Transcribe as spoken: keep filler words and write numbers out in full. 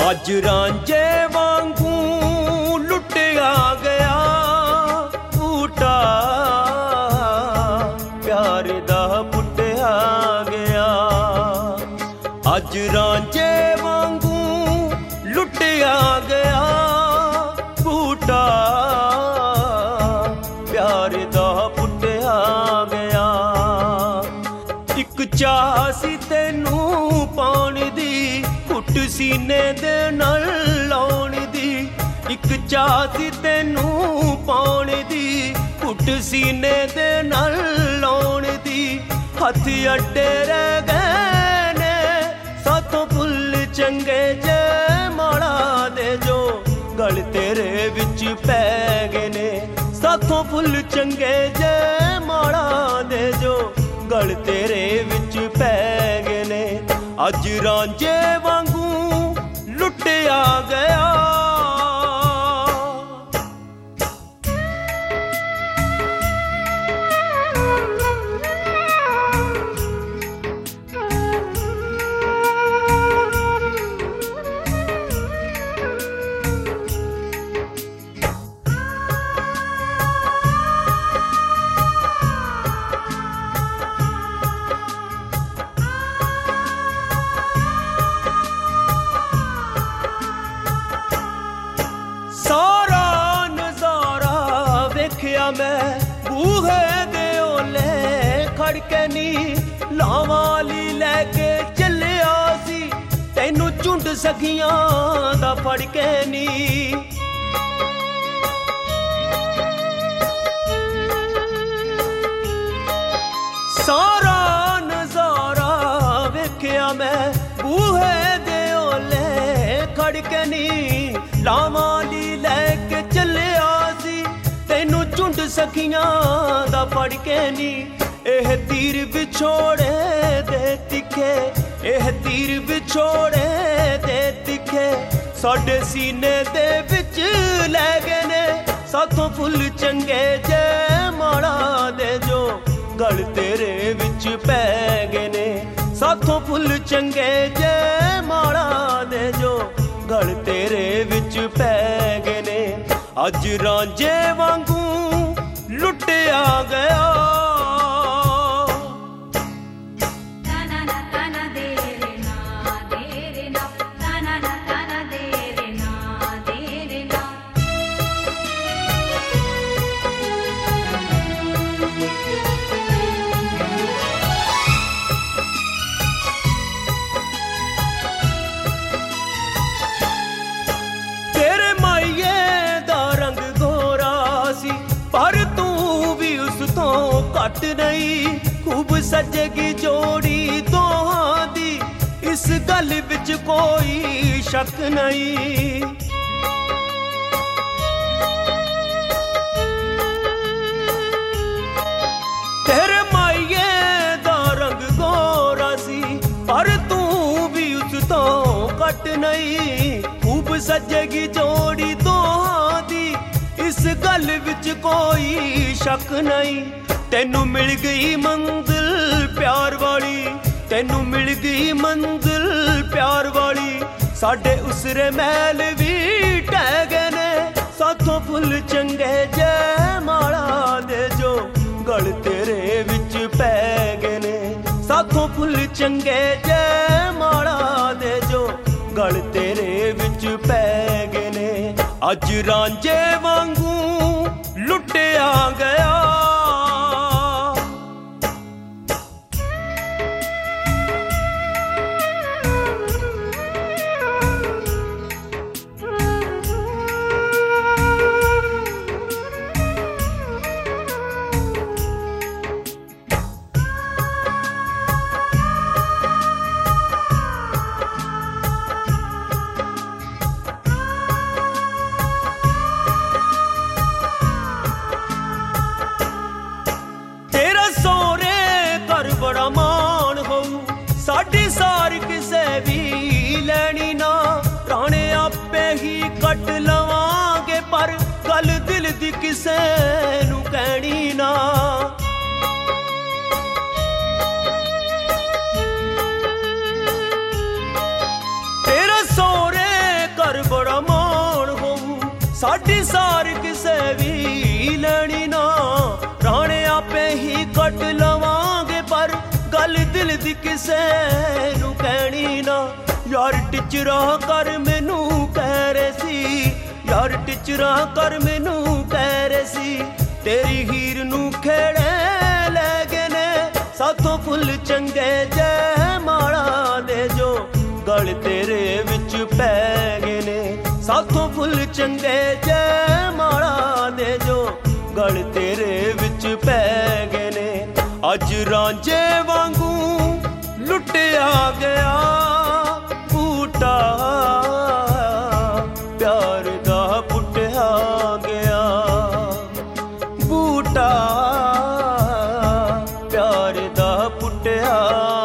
ਅੱਜ ਰਾਂਝੇ ਵਾਂਗੂ ਲੁੱਟਿਆ ਗਿਆ ਬੂਟਾ ਪਿਆਰ ਦਾ ਪੁੱਟਿਆ ਗਿਆ। ਅੱਜ ਰਾਂਝੇ ਵਾਂਗੂ ਲੁੱਟਿਆ ਗਿਆ ਬੂਟਾ ਪਿਆਰ ਦਾ ਪੁੱਟਿਆ ਗਿਆ। ਇੱਕ ਚਾਹ ਸੀ ਤੈਨੂੰ ਪਾਉਣ ਦੀ ਘੁੱਟ ਸੀਨੇ ਦੇ ਨਾਲ ਲਾਉਣ ਦੀ। ਇੱਕ ਚਾਹ ਸੀ ਤੈਨੂੰ ਪਾਉਣ ਦੀ ਘੁੱਟ ਸੀਨੇ ਦੇ ਨਾਲ ਲਾਉਣ ਦੀ। ਹੱਥ ਅੱਡੇ ਰਹਿ ਗਏ ਨੇ ਸਾਥੋਂ ਫੁੱਲ ਚੰਗੇ ਜੇ ਮਾਲਾ ਦੇ ਜੋ ਗਲ ਤੇਰੇ ਵਿੱਚ ਪੈ ਗਏ ਨੇ। ਸਾਥੋਂ ਫੁੱਲ ਚੰਗੇ ਜੇ ਮਾਲਾ ਦੇ ਜੋ ਗਲ ਤੇਰੇ ਵਿੱਚ ਪੈ ਗਏ ਨੇ। ਅੱਜ ਰਾਂਝੇ ਵਾਂਗੂ ਲੁੱਟਿਆ ਗਿਆ। ਸਾਰਾ ਨਜ਼ਾਰਾ ਵੇਖਿਆ ਮੈਂ ਬੂਹੇ ਦੇ ਓਲੇ ਖੜ ਕੇ ਨੀ। ਲਾਵਾਂ ਲਈ ਲੈ ਕੇ ਚੱਲਿਆ ਸੀ ਤੈਨੂੰ ਝੁੰਡ ਸਖੀਆਂ ਦਾ ਫੜ ਕੇ ਨੀ। ਸਾਰਾ ਨਜ਼ਾਰਾ ਵੇਖਿਆ ਮੈਂ ਬੂਹੇ ਦੇ ਓਲੇ ਖੜ ਕੇ ਨੀ। ਲਾਵਾਂ ਲਈ ਲੈ ਕੇ ਚੱਲਿਆ ਸੀ ਤੈਨੂੰ ਝੁੰਡ ਸਖੀਆਂ ਦਾ ਫੜ ਕੇ ਨੀ। ਇਹ ਤੀਰ ਵਿਛੋੜੇ ਦੇ ਤਿੱਖੇ ਇਹ ਤੀਰ ਵਿਛੋੜੇ ਦੇ ਤਿੱਖੇ ਸਾਡੇ ਸੀਨੇ ਦੇ ਵਿੱਚ ਲੈ ਗਏ ਨੇ। ਸਾਥੋਂ ਫੁੱਲ ਚੰਗੇ ਜੇ ਮਾਲਾ ਦੇ ਜੋ ਗਲ ਤੇਰੇ ਵਿੱਚ ਪੈ ਗਏ ਨੇ। ਸਾਥੋਂ ਫੁੱਲ ਚੰਗੇ ਜੇ ਮਾਲਾ ਦੇ ਜੋ ਗਲ ਤੇਰੇ ਵਿੱਚ ਪੈ ਗਏ ਨੇ। ਅੱਜ ਰਾਂਝੇ ਵਾਂਗੂ ਲੁੱਟਿਆ ਗਿਆ। ਪਰ ਤੂੰ ਵੀ ਉਸ ਤੋਂ ਘੱਟ ਨਹੀਂ। ਖੂਬ ਸਜੇਗੀ ਜੋੜੀ ਦੋਹਾਂ ਦੀ ਇਸ ਗੱਲ ਵਿੱਚ ਕੋਈ ਸ਼ੱਕ ਨਹੀਂ। ਤੇਰੇ ਮਾਈਏ ਦਾ ਰੰਗ ਗੋਰਾ ਸੀ ਪਰ ਤੂੰ ਵੀ ਉਸ ਤੋਂ ਘੱਟ ਨਹੀਂ। ਖੂਬ ਸਜੇਗੀ ਜੋੜੀ ਦੋਹਾਂ ਦੀ ਇਸ ਗੱਲ ਵਿੱਚ ਕੋਈ ਸ਼ੱਕ ਨਹੀਂ। ਤੈਨੂੰ ਮਿਲ ਗਈ ਮੰਜ਼ਿਲ ਪਿਆਰ ਵਾਲੀ ਤੈਨੂੰ ਮਿਲ ਗਈ ਮੰਜ਼ਿਲ ਪਿਆਰ ਵਾਲੀ। ਸਾਡੇ ਉਸਰੇ ਮਹਿਲ ਵੀ ਢਹਿ ਗਏ ਨੇ। ਸਾਥੋਂ ਫੁੱਲ ਚੰਗੇ ਜੇ ਮਾਲਾ ਦੇ ਜੋ ਗਲ ਤੇਰੇ ਵਿੱਚ ਪੈ ਗਏ ਨੇ। ਸਾਥੋਂ ਫੁੱਲ ਚੰਗੇ ਜੇ ਮਾਲਾ ਦੇ ਜੋ ਗਲ ਤੇਰੇ ਵਿੱਚ ਪੈ ਗਏ ਨੇ। ਅੱਜ ਰਾਂਝੇ ਵਾਂਗੂ ਲੁੱਟਿਆ ਗਿਆ। ਬੜਾ ਮਾਣ ਹੋਊ ਸਾਡੀ ਸਾਰ ਕਿਸੇ ਵੀ ਲੈਣੀ ਨਾ। ਰਾਣੇ ਆਪੇ ਹੀ ਕੱਟ ਲਵਾਂਗੇ ਪਰ ਗੱਲ ਦਿਲ ਦੀ ਕਿਸੇ ਨੂੰ ਕਹਿਣੀ ਨਾ। ਤੇਰਾ ਸੋਹਰੇ साडी सार किसे भी लैनी ना, राणे आपे ही कट लवांगे पर गल दिल दी किसे नू कहनी ना। यार टिचरा कर मैनू कह रहे सी, यार टिचरा कर मैनू कह रहे सी, तेरी हीर नू खेड़े लै गए ने साथों फुल चंगे जय माड़ा दे जो गल तेरे विच पै गए ने, साथों फुल चंगे जय माड़ा दे जो गल तेरे विच पै गए ने। अज रांझे वांगू लुटिया गया बूटा, प्यार दा पुटिया गया बूटा, प्यार दा पुटिया